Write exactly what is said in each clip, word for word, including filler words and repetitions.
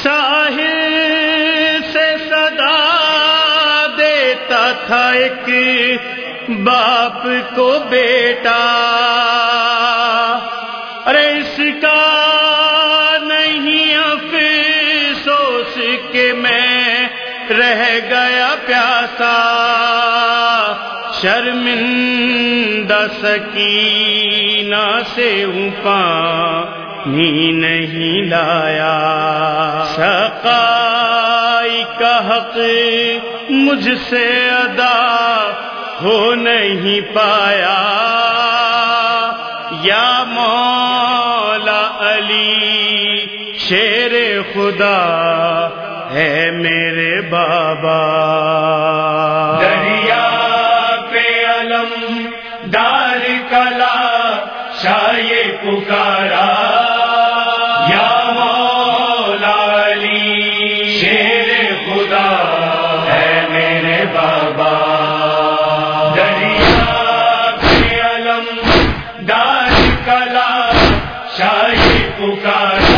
ساحل سے صدا دیتا تھا ایک باپ کو بیٹا، ارے اس کا نہیں افسوس کہ میں رہ گیا پیاسا، شرمندہ سکینہ سے ہوں پانی نہیں لایا، سقائی کا حق مجھ سے ادا ہو نہیں پایا، یا مولا علی شیر خدا ہے میرے بابا، دریا پہ علم دار کلا شاہ پکارا، یا مولا علی شیر خدا ہے میرے بابا، دریا پہ علم دار کلا شاہ پکارا،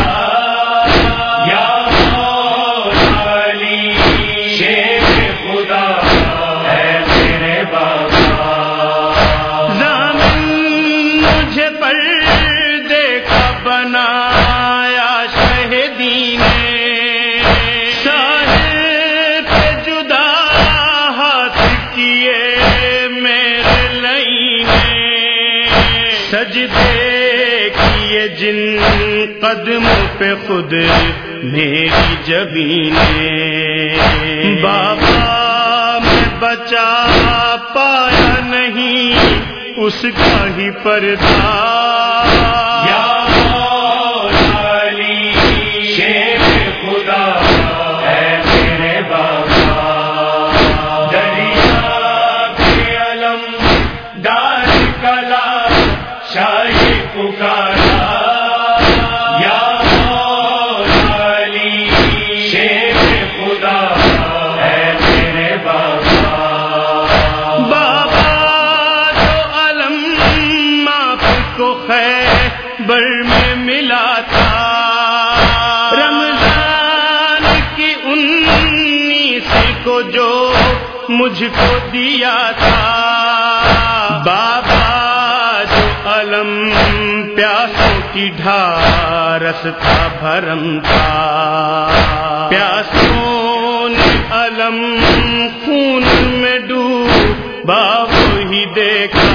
بنایا شہدی نے ساحل پہ جدا ہاتھ کیے میرے لینے، سجدے کیے جن قدموں پہ خود میری جبینیں، بابا میں بچا پایا نہیں اس کا ہی پردہ، یا مولا علی شیر خدا ہے میرے بابا، دریا کے علم دار کلا شاہ پکارا، یا مولا علی شیر خدا ہے میرے بابا، بابا جو علم آپ کو خیبر میں ملا تھا، رمضان کی انیس کو جو مجھ کو دیا تھا، بابا جو علم پیاسوں کی ڈھارس تھا بھرم تھا، پیاسوں نے علم خون میں ڈوبا وہی دیکھا،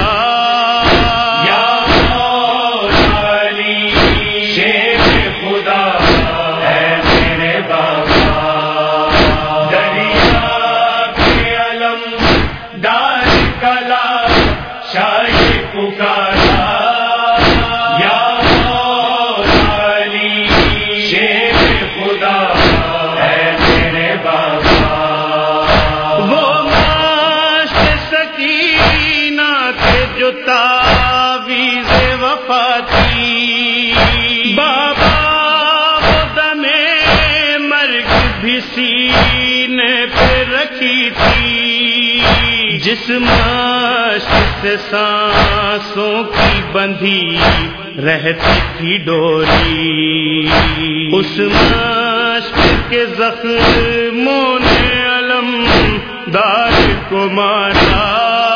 جو تعویذ وفا تھی، بابا وہ دم مرگ بھی سینے پہ رکھی تھی، جس مشق سے سانسوں کی بندھی رہتی تھی ڈوری، اس مشق کے زخموں نے علم دار کو مارا،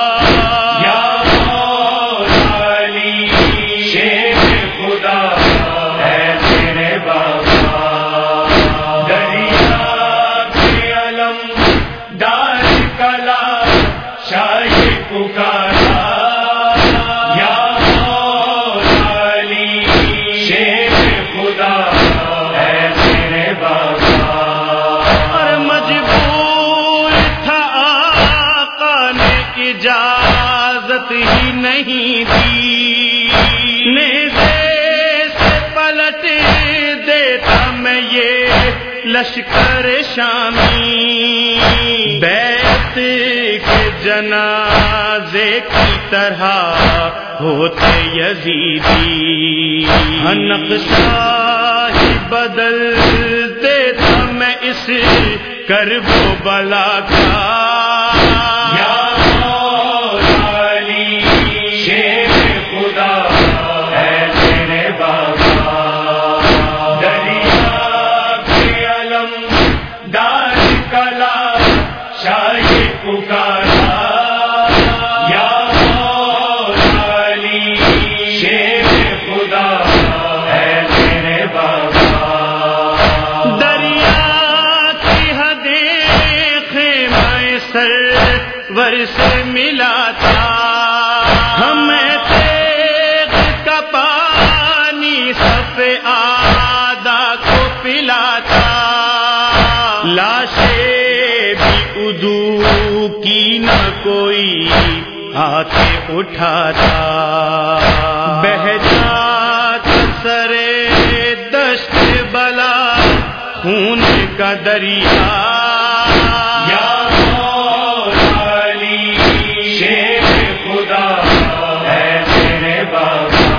اجازت ہی نہیں دی، نیزے سے پلٹ دیتا میں یہ لشکر شامی، بیعت کے جنازے کی طرح ہوتے یزیدی، نقشہ ہی بدل دیتا میں اس کرب و بلا کا، دریا کے علم شاہی پکارا یا مولا علی شیر خدا ہے میرے بابا دریا کی حدیں خیمہ سرور سے ملا تھا ہمیں تیغ کا پانی صف آدھا کو پلاتا لاشیں بھی ادو کی نہ کوئی آکے اٹھاتا بہتا سرے دشت بلا خون کا دریا یا مولا علی شیر خدا ہے میرے بابا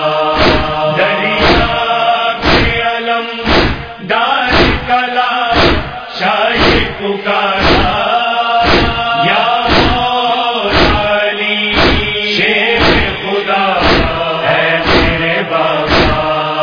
دریا کے علم دار کلا شاہی پکارا یا مولا علی شیر خدا ہے میرے بابا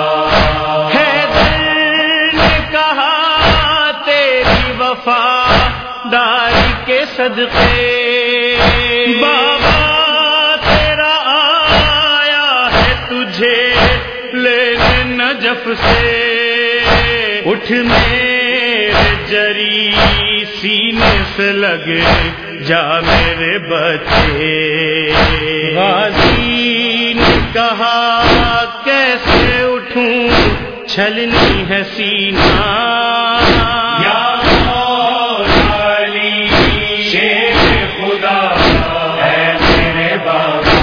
حیدر نے کہا تیری وفاداری کے صدقے بابا تیرا آیا ہے تجھے لینے نجف سے اٹھ میرے جری سینے سے لگے جا میرے بچے غازی نے کہا کیسے اٹھوں چھلنی ہے سینہ یا مولا علی شیر خدا ہے میرے بابا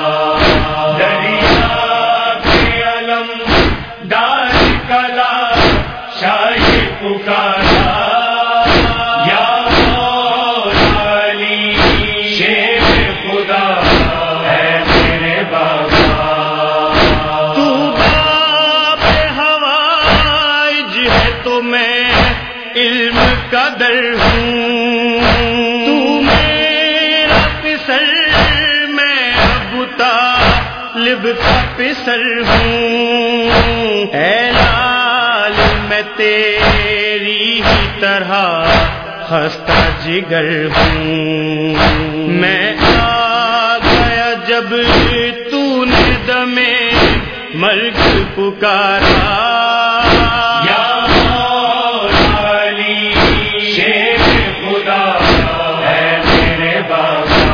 دریا کے علم دار کلا شاہی پکارا یا مولا علی شیر خدا ہے میرے بابا تو باب ہوائج ہے تو میں علم کا در ہوں تو میرا پسر میں ابو طالب کا پسر ہوں اے لال میں تیری ہی طرح خستہ جگر ہوں میں آ گیا جب تو نے دمے مرگ پکارا یا مولا علی شیر خدا ہے میرے بابا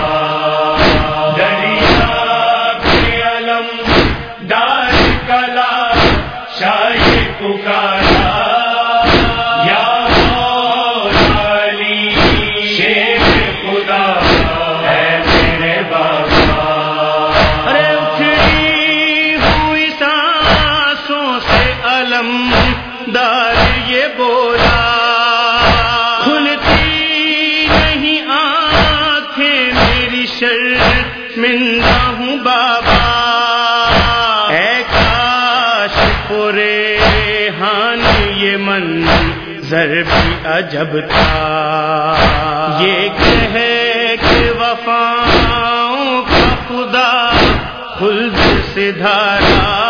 دریا کے علم دار کلا شاہی پکارا یا مولا علی شیر خدا ہے میرے بابا ارے اکھڑی ہوئی سانسوں سے علم دار یہ بولا کھلتی نہیں آنکھیں میری شرمندہ ہوں بابا اے کاش پورے ہان یہ منظر بھی عجب تھا یہ کہے کہ وفاؤں کا خدا خلد سے دھارا